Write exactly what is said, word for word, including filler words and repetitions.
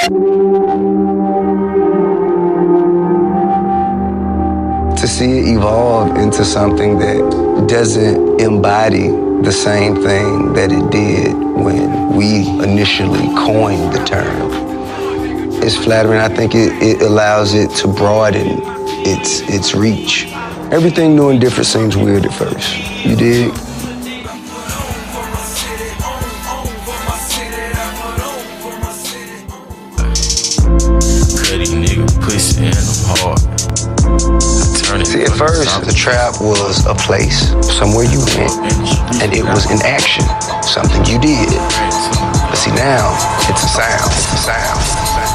To see it evolve into something that doesn't embody the same thing that it did when we initially coined the term, it's flattering. I think it, it allows it to broaden its its reach. Everything new and different seems weird at first. You dig? Pussy and I'm hard. See, at first, the trap was a place, somewhere you went, and it was an action, something you did. But see, now, it's a sound, it's a sound, it's a sound.